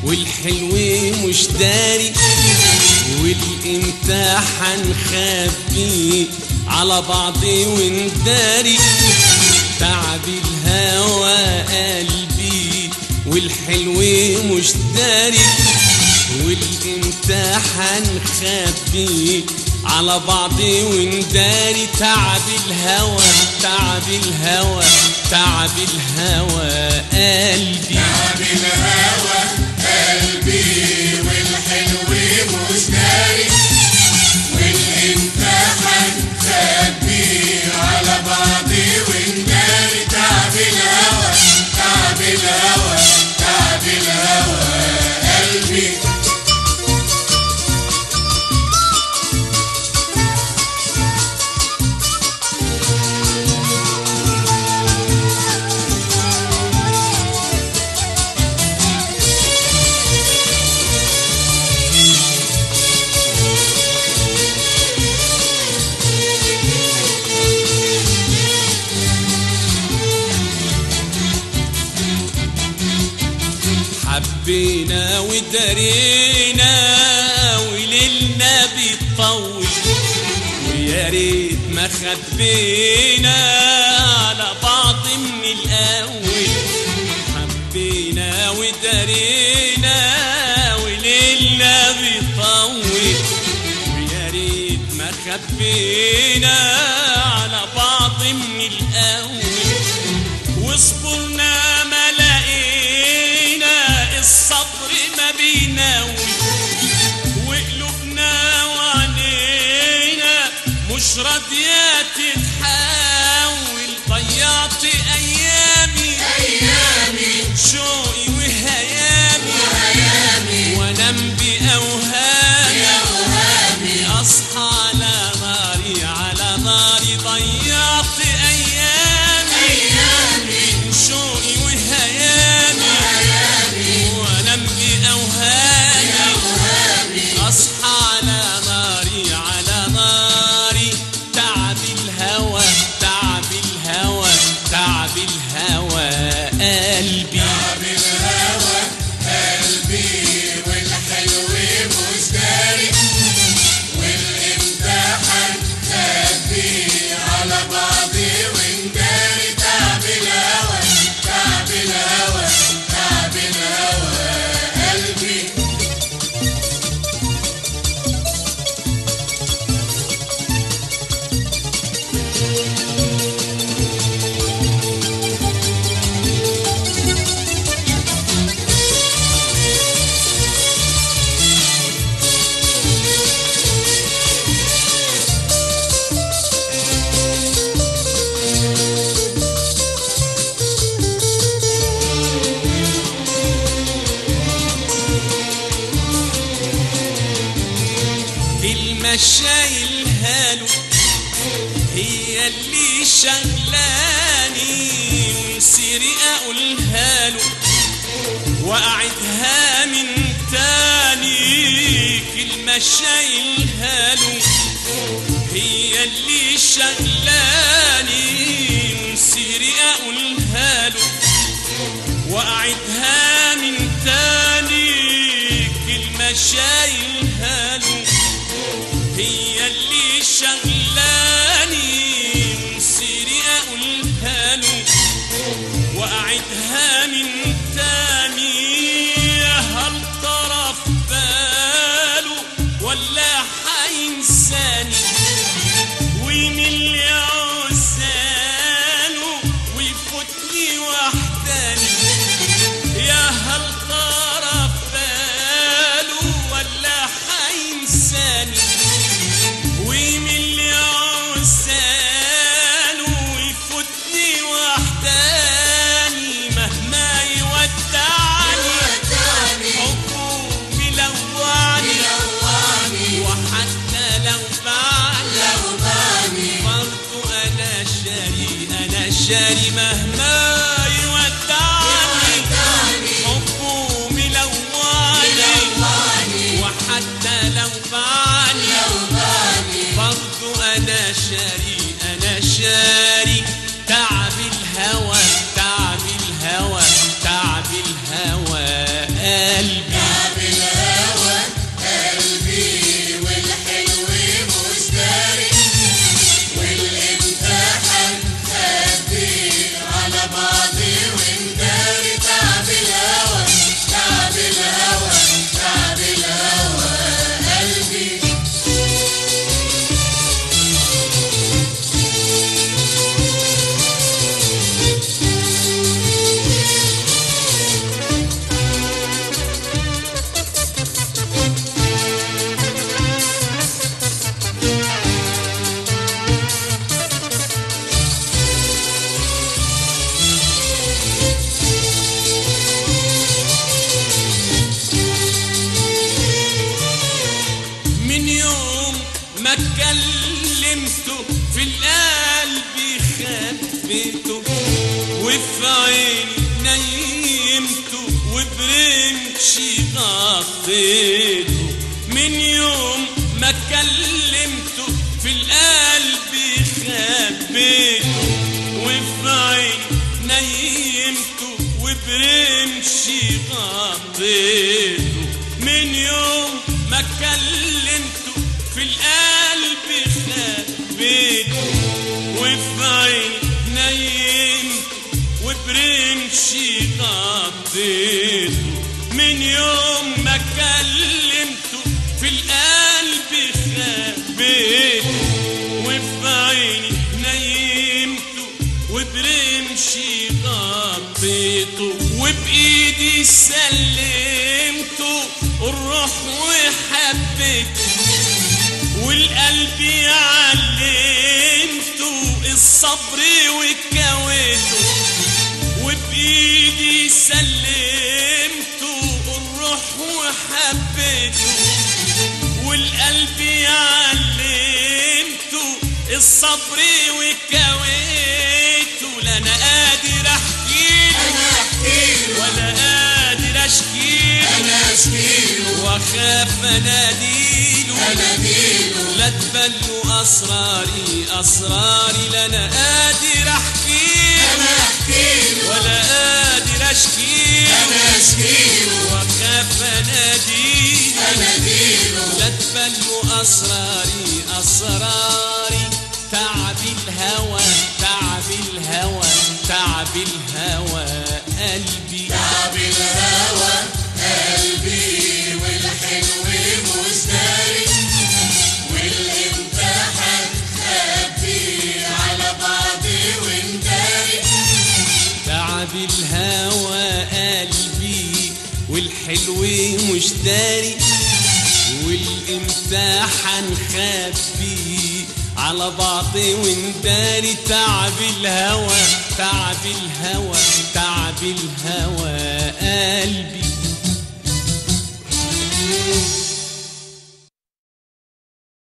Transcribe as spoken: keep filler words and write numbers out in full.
والحلو مش داري، والامتى حنخبي على بعضي ونداري. تعب الهوى قلبي والحلو مش داري، والامتى حنخبي على بعضي ونداري. تعب الهوى تعب الهوى تعب الهوى قلبي، تعب الهوى قلبي والحلو مش داري، والامتحان خبي على بعضي ونداري. تعب الهوى تعب الهوى تعب الهوى قلبي. حبينا ودارينا وليلنا بيطول، ويا ريت ما خبينا على بعض من الأول. حبينا ودارينا وليلنا بيطول، ويا ريت ما خبينا على بعض من الأول. وصبرنا ما لقينا الصبر ما بيناول، وقلوبنا وعنينا مش راضية تتحول. ضيعت أيامي أيامي شوقي وهيامي وهيامي، وأنام بأوهامي أوهامي، أصحى على ناري على ناري. ضيعت أيامي أيامي شوقي وهيامي وأنام بأوهامي أوهامي، أصحى على ناري على ناري. تعب الهوى تعب الهوى تعب الهوى قلبي، تعب الهوى قلبي والحلو مش داري، والامتحان خبي على بعضي ونداري. تعب الهوى تعب الهوى تعب الهوى قلبي. كلمة شايلها له هي اللي شغلاني، ومسيري أقولها له وأعدها من تاني. كلمة شايلها له هي اللي شغلاني، ومسيري أقولها له وأعدها من تاني. كلمة شايلها له هي اللي شغلاني، مسيري أقولها له وأعدها من تاني. هل طرف باله ولا حينساني ويميل لعزاله ويفوتني وحداني؟ يا هل طرف باله ولا غطيته من يوم ما كلمته في القلب خبيته وفي عيني نيمته وبرمشي غطيته من يوم ما كلمته في القلب خبيته وفي عيني نيمته وبرمشي غطيته من يوم ما كلمته في القلب خبيته وفي عيني نيمته وبرمشي غطيته وبإيدي سلمته الروح وحبيته والقلب علمته الصبر وكويته وبإيدي سلمته الروح وحبيته والقلب علمته الصبر وكويته لا انا قادر احكيله انا احكيله ولا قادر اشكيله انا اشكيله واخاف اناديله اناديله لا تبلوا اسراري اسراري لا انا قادر احكيله انا احكيله ولا قادر اشكيله انا اشكيله واخاف اناديله اناديله لا تبلوا اسراري اسراري تعب الهوى تعب الهوى تعب الهوى قلبي تعب الهوى قلبي والحلو مش داري والامتحان خبي على بعضي ونداري تعب الهوى قلبي والحلو مش داري والامتحان خبي على بعضي ونداري تعب الهوى تعب الهوى تعب الهوى قلبي